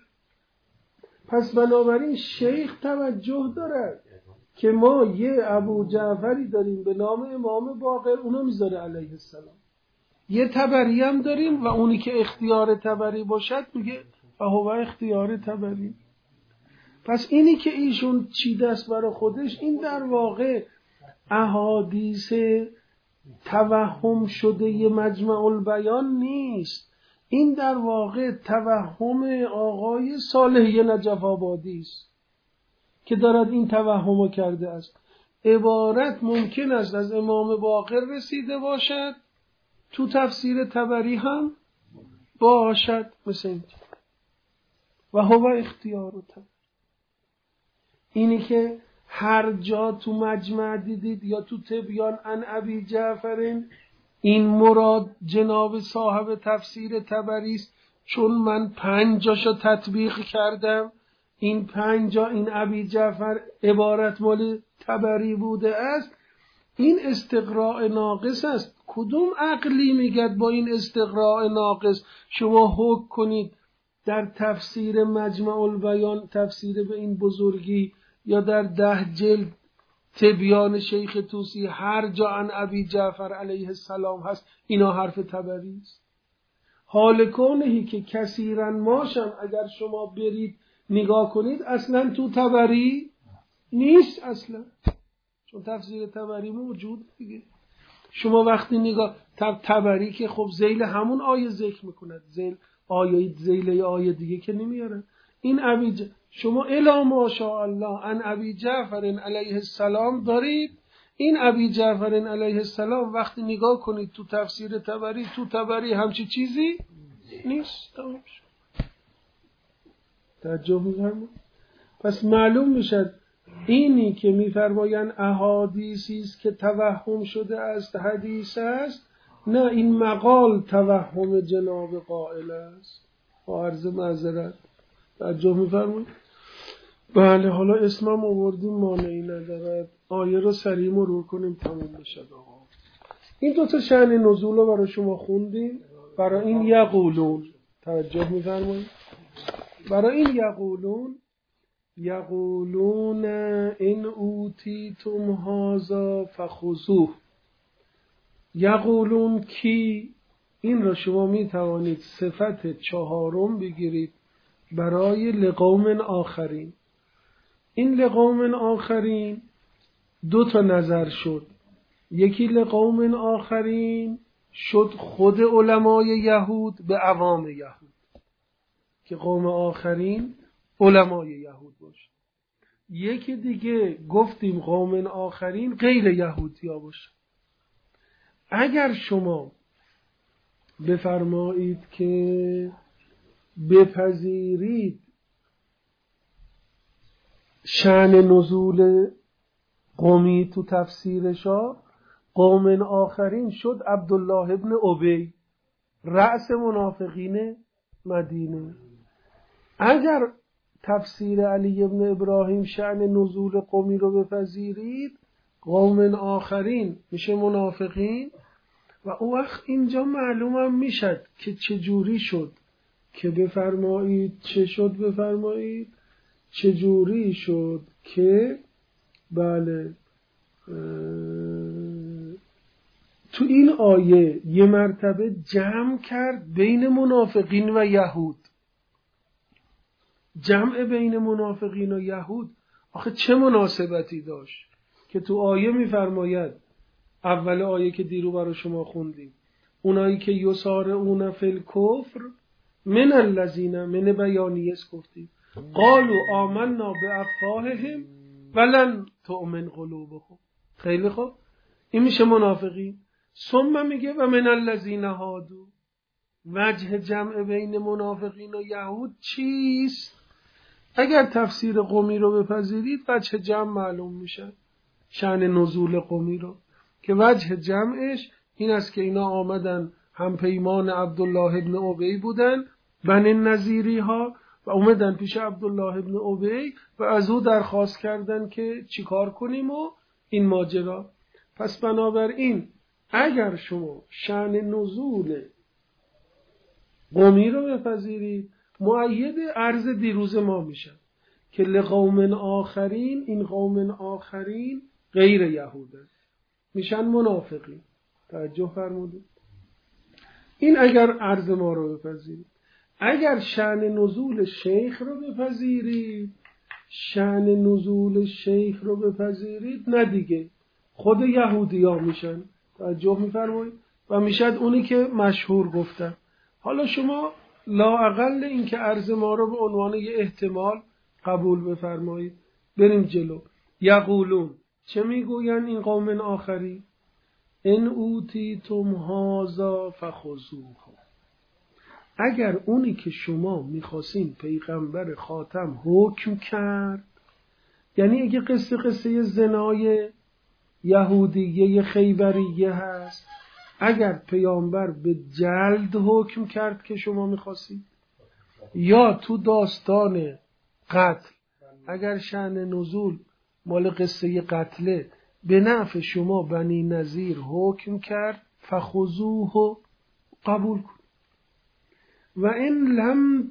پس بنابراین شیخ توجه داره که ما یه ابو جعفری داریم به نام امام باقر، اونو میذاره علیه السلام. یه تبری هم داریم و اونی که اختیار تبری باشد میگه فهو اختیار تبری. پس اینی که ایشون چیده است برای خودش، این در واقع احادیث توهم شده ی مجمع البیان نیست. این در واقع توهم آقای صالح نجف آبادی است که دارد این توهمو کرده است. عبارت ممکن است از امام باقر رسیده باشد، تو تفسیر طبری هم باشد، مثل این و هو اختیار و تبری. اینی که هر جا تو مجمع دیدید یا تو تبیان ان ابی جعفرین، این مراد جناب صاحب تفسیر طبری است، چون من پنجاشو تطبیق کردم، این پنجا این ابی جعفر عبارت مال طبری بوده است. این استقراء ناقص است. کدوم عقلی میگد با این استقراء ناقص شما حکم کنید در تفسیر مجمع البیان، تفسیر به این بزرگی، یا در ده جلد تبیان شیخ طوسی هر جا ان ابی جعفر علیه السلام هست اینا حرف طبری است؟ حال کونهی که کثیرن ماشم اگر شما برید نگاه کنید اصلا تو طبری نیست اصلا، چون تفسیر طبری موجود دیگه. شما وقتی نگاه تب طبری که خب ذیل همون آیه ذکر میکند، ذیل آیه ذیل آیه دیگه که نمیارن. این ابی ج... شما الا ماشاءالله ان ابی جعفر علیه السلام دارید. این ابی جعفر علیه السلام وقتی نگاه کنید تو تفسیر طبری، تو طبری همچی چیزی نیست. توجه می‌فرمایید؟ پس معلوم میشد اینی که میفرمایند احادیثی است که توهم شده است حدیث است، نه این مقال توهم جناب قائل است. با عرض معذرت توجه می‌فرمایید؟ بله، حالا اسمم آوردیم مانعی ندارد. آیه رو سریع مرور کنیم تموم بشه. آقا این دو تا شأن نزول رو برای شما خوندیم. برای این یقولون توجه می‌فرمایید؟ برای این یقولون یقولون ان اوتیتم هذا فخذوه. یقولون کی؟ این را شما می توانید صفت چهارم بگیرید برای لقوم آخرین. این لقوم آخرین دو تا نظر شد. یکی لقوم آخرین شد خود علمای یهود به عوام یهود، که قوم آخرین علمای یهود باشه. یکی دیگه گفتیم قوم آخرین غیر یهودی ها باشه. اگر شما بفرمایید که بپذیرید شأن نزول قومی تو تفسیرشا، قوم آخرین شد عبدالله ابن ابی رأس منافقین مدینه. اگر تفسیر علی ابن ابراهیم شأن نزول قومی رو بپذیرید، قوم آخرین میشه منافقین. و او وقت اینجا معلومم میشد که چجوری شد که بفرمایید چه شد بفرمایید چجوری شد که بله تو این آیه یه مرتبه جمع کرد بین منافقین و یهود. جمع بین منافقین و یهود آخه چه مناسبتی داشت که تو آیه میفرماید، اول آیه که دیرو برای شما خوندیم، اونایی که یسارعون فی الکفر من الذین من بیانیس گفتیم قالوا آمنا بافواههم ولن تؤمن قلوبهم. خیلی خوب، این میشه منافقین. ثم میگه و من الذین هادو، وجه جمع بین منافقین و یهود چیست؟ اگر تفسیر قمی رو بپذیرید وجه جمع معلوم میشه، شأن نزول قمی رو، که وجه جمعش این است که اینا آمدن هم پیمان عبدالله ابن ابی بودن، بنی نظیری ها، و اومدن پیش عبدالله ابن ابی و از او درخواست کردن که چیکار کنیم و این ماجرا. پس بنابراین اگر شما شأن نزول قمی رو بپذیرید مؤید عرض دیروز ما میشن که لقوم آخرین، این قوم آخرین غیر یهودن، میشن منافقین. توجه فرمودید؟ این اگر عرض ما رو بپذیرید. اگر شأن نزول شیخ رو بپذیرید، شأن نزول شیخ رو بپذیرید، نه دیگه خود یهودی ها میشن. توجه میفرمایید؟ و میشد اونی که مشهور گفتن. حالا شما لااقل این که عرض ما رو به عنوان یه احتمال قبول بفرمایید. بریم جلو. یقولون، چه میگوین این قوم آخری؟ ان اوتیتم هذا فخذوه، اگر اونی که شما میخواستین پیغمبر خاتم حکم کرد، یعنی اگه قصه قصه زنای یهودیه خیبریه هست، اگر پیامبر به جلد حکم کرد که شما میخواستید، یا تو داستان قتل اگر شأن نزول مال قصه قتله به نفع شما بنی نظیر حکم کرد، فخذوه، قبول کن. و این لم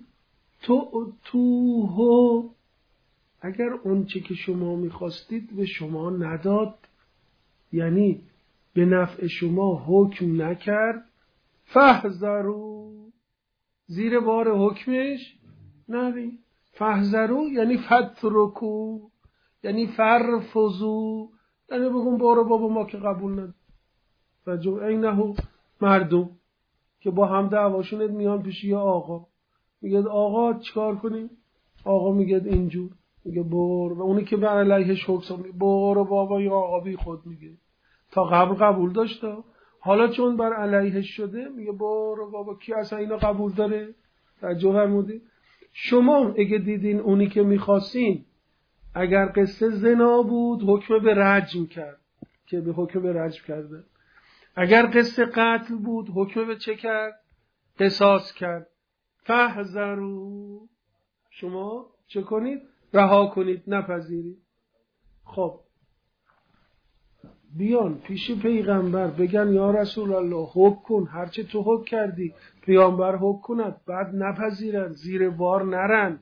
تؤتوه، اگر اون چه که شما میخواستید به شما نداد، یعنی به نفع شما حکم نکرد، فاحذروا، زیر بار حکمش نرید. فاحذروا یعنی فترکو، یعنی فرفضوا، یعنی بگون بارو بابا ما که قبول نداریم. رجو اینه مردم که با هم دعواشون میان پیش یه آقا، میگه آقا چیکار کنیم؟ آقا میگه اینجور، میگه بر، و اونی که بر علیهش حکم میگه برو بابا، یا آقا بی خود میگه تا قبل قبول داشته، حالا چون بر علیهش شده میگه برو بابا، کی اصلا اینو قبول داره؟ توجه فرمودید؟ شما اگه دیدین اونی که میخواستین اگر قصه زنا بود حکم به رجم کرد که به حکم به رجم کرده، اگر قصه قتل بود حکم به چه کرد؟ قصاص کرد. فاحذروا، شما چه کنید؟ رها کنید، نپذیرید. خب بیان پیش پیغمبر بگن یا رسول الله حکم کن، هرچه تو حکم کردی پیامبر حکم کند، بعد نپذیرن، زیر بار نرن.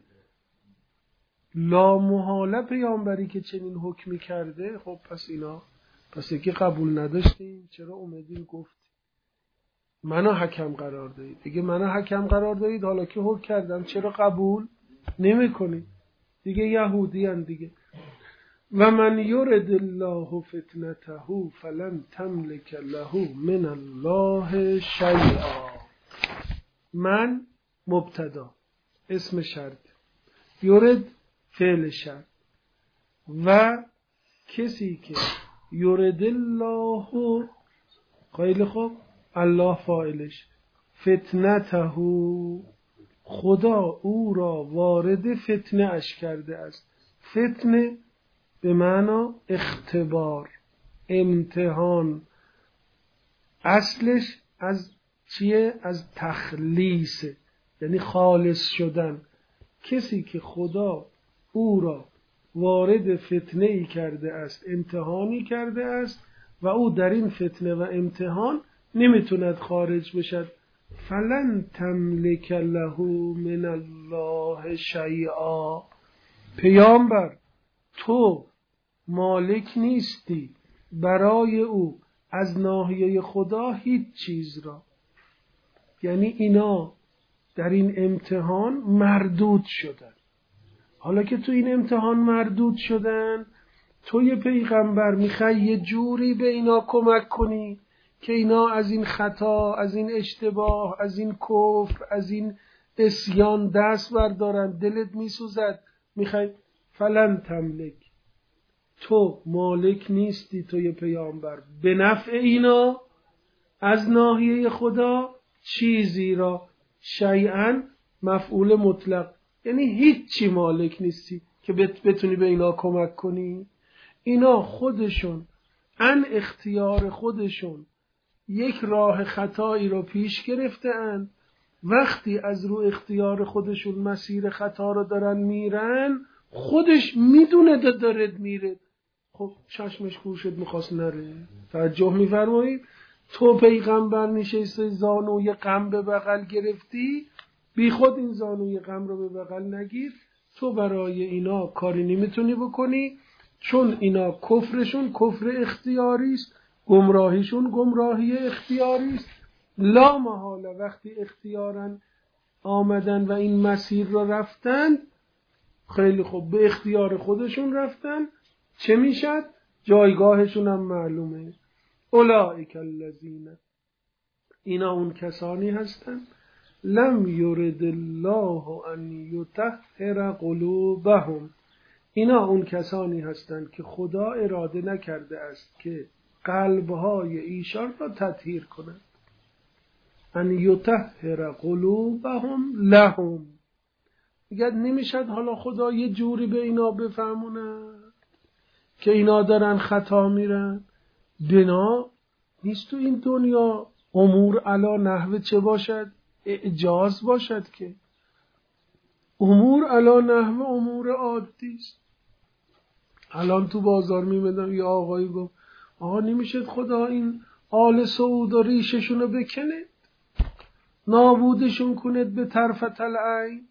لا محاله پیامبری که چنین حکمی کرده، خب پس اینا پس یکی قبول نداشتیم، چرا اومدین گفت منو حکم قرار دارید؟ دیگه منو حکم قرار دارید، حالا که حکم کردم چرا قبول نمی کنید؟ دیگه یهودی هن دیگه. و من یرد الله فتنته فلن تملک له من الله شیئا. من مبتدا اسم شرط، یرد فعل شرط، و کسی که یرد الله، خیلی خوب، الله فاعلش، فتنته، خدا او را وارد فتنه اش کرده است. فتنه به معنی اختبار، امتحان، اصلش از چیه؟ از تخلیص، یعنی خالص شدن. کسی که خدا او را وارد فتنه ای کرده است، امتحانی کرده است، و او در این فتنه و امتحان نمیتوند خارج بشد، فلن تملک له من الله شیئا. پیامبر تو مالک نیستی برای او از ناحیه خدا هیچ چیز را. یعنی اینا در این امتحان مردود شدن. حالا که تو این امتحان مردود شدن، تو یه پیغمبر میخوای یه جوری به اینا کمک کنی که اینا از این خطا، از این اشتباه، از این کفر، از این عصیان دست بردارن. دلت میسوزد، میخوای فلن تملک، تو مالک نیستی، توی پیامبر، به نفع اینا از ناحیه خدا چیزی را، شیئا مفعول مطلق، یعنی هیچی مالک نیستی که بتونی به اینا کمک کنی. اینا خودشون ان اختیار خودشون یک راه خطایی رو پیش گرفتن. وقتی از رو اختیار خودشون مسیر خطا رو دارن میرن، خودش میدونه داره میره، خب چشمش گوشت میخواست نره. توجه میفرمایید؟ تو پیغمبر نشسته زانوی غم به بغل گرفتی، بی خود این زانوی غم رو به بغل نگیر. تو برای اینا کاری نمیتونی بکنی، چون اینا کفرشون کفر اختیاری است، گمراهیشون گمراهی اختیاری است. لا محاله وقتی اختیارن آمدن و این مسیر رو رفتن، خیلی خوب، به اختیار خودشون رفتن، چه میشد؟ جایگاهشون هم معلومه. اولئک الذین، اینا اون کسانی هستن لم یرد الله ان یطهر قلوبهم، اینا اون کسانی هستند که خدا اراده نکرده است که قلبهای ایشان را تطهیر کند. ان یطهر قلوبهم لهم، میگه نمیشد حالا خدا یه جوری به اینا بفهمونه که اینا دارن خطا میرن. بنا نیست تو این دنیا امور علا نحو چه باشد؟ اعجاز باشد، که امور علا نحو امور عادی است. الان تو بازار میمدم یه آقایی گفت آقا نمیشد خدا این آل سعود و ریششونو بکنه، نابودشون کند به طرفت العین؟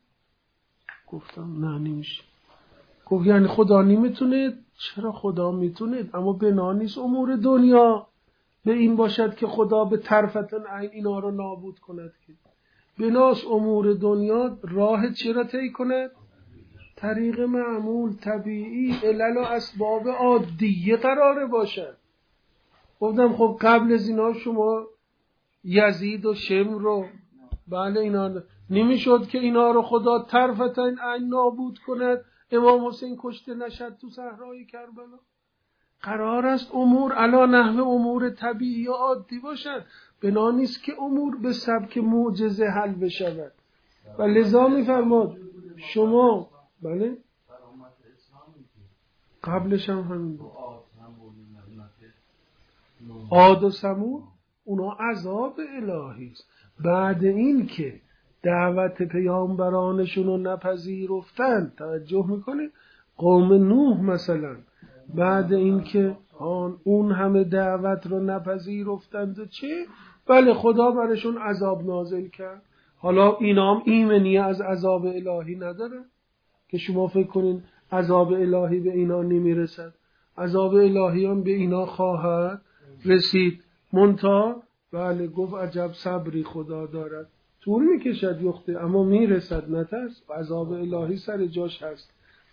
گفتم نه نمیشه. گفت یعنی خدا نمیتونه؟ چرا خدا میتونه، اما بنا نیست امور دنیا به این باشد که خدا به طرفت العین اینا رو نابود کند. که بناس امور دنیا راه چرا طی کند؟ طریق معمول طبیعی علل و اسباب عادیه قراره باشد. گفتم خب قبل از اینا شما یزید و شمر رو، بله اینا نمیشد که اینا رو خدا طرفت العین نابود کند، امام حسین کشته نشد تو صحرای کربلا؟ قرار است امور علا نحو امور طبیعی و عادی باشد، بنا نیست که امور به سبک معجزه حل بشود. و لذا میفرماد شما، بله قبلش هم همین بود، عاد و ثمود اونا عذاب الهی است. بعد این که دعوت پیامبرانشون رو نپذیرفتن، توجه میکنه قوم نوح مثلا، بعد این که اون همه دعوت رو نپذیرفتند و چه، بله خدا برشون عذاب نازل کرد. حالا اینا هم ایمنی از عذاب الهی نداره که شما فکر کنین عذاب الهی به اینا نمیرسد. عذاب الهی هم به اینا خواهد رسید، منتها بله گفت عجب صبری خدا دارد، طول میکشد یخته اما میرسد، نترس، عذاب الهی سر جاش هست.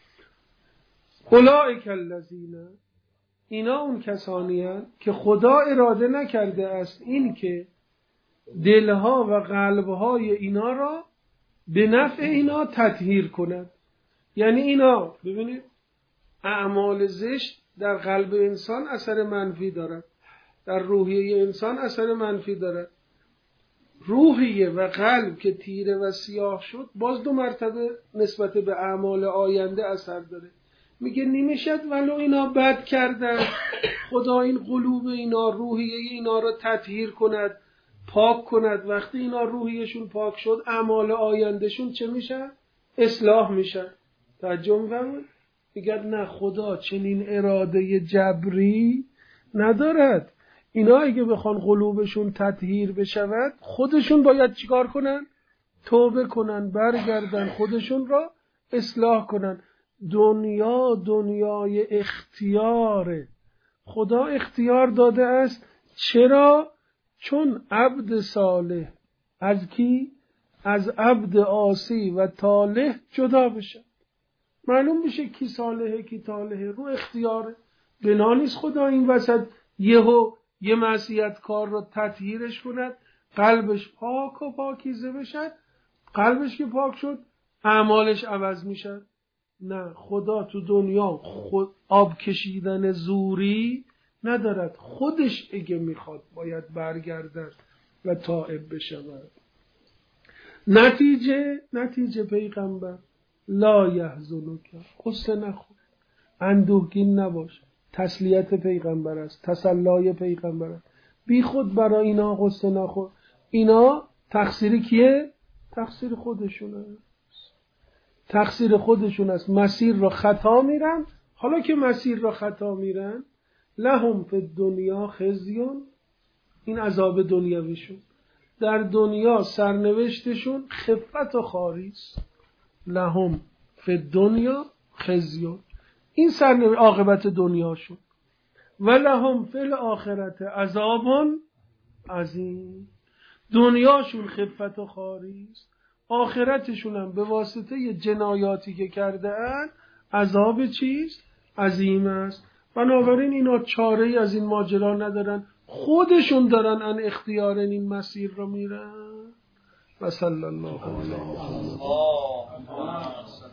اولئک الذین، اینا اون کسانی هستند که خدا اراده نکرده است این که دلها و قلبهای اینا را به نفع اینا تطهیر کند. یعنی اینا ببینید اعمال زشت در قلب انسان اثر منفی دارد، در روحیه انسان اثر منفی دارد. روحیه و قلب که تیره و سیاه شد باز دو مرتبه نسبت به اعمال آینده اثر داره. میگه نمیشد ولو اینا بد کردن خدا این قلوب اینا، روحیه اینا رو تطهیر کند، پاک کند. وقتی اینا روحیشون پاک شد اعمال آیندهشون چه میشه؟ اصلاح میشه. توجه می‌فرمایید؟ میگه نه خدا چنین اراده جبری ندارد. اینا اگه بخوان قلوبشون تطهیر بشود خودشون باید چیکار کنن؟ توبه کنن، برگردن، خودشون را اصلاح کنن. دنیا دنیای اختیاره. خدا اختیار داده است. چرا؟ چون عبد صالح از کی؟ از عبد عاصی و طالح جدا بشه، معلوم بشه کی صالحه کی طالحه، رو اختیاره. بنا نیست خدا این وسط یهو یه معصیت کار رو تطهیرش کند، قلبش پاک و پاکیزه بشد. قلبش که پاک شد اعمالش عوض میشد. نه، خدا تو دنیا خود آب کشیدن زوری ندارد، خودش اگه میخواد باید برگردد و تائب بشود. نتیجه نتیجه پیغمبر لا یحزنک، قصه نخور، اندوهگین نباش. تسلیت پیغمبر است، تسلای پیغمبر است. بی خود برای اینا قصه نخور. اینا تقصیر کیه؟ تقصیر خودشونه، تقصیر خودشون است. مسیر را خطا میرن. حالا که مسیر را خطا میرن، لهم فی الدنیا خزیون، این عذاب دنیویشون، در دنیا سرنوشتشون خفت و خاری است. لهم فی الدنیا خزیون، این سرنوشت عاقبت دنیاشون. و لهم فی الاخرت عذاب عظیم، دنیاشون خفت و خاری است، آخرتشون هم به واسطه جنایاتی که کرده اند عذاب چیست؟ عظیم است. بنابراین اینا چاره ای از این ماجرا ندارن، خودشون دارن ان اختیار این مسیر رو میرن. و صلی الله علیه و سلم.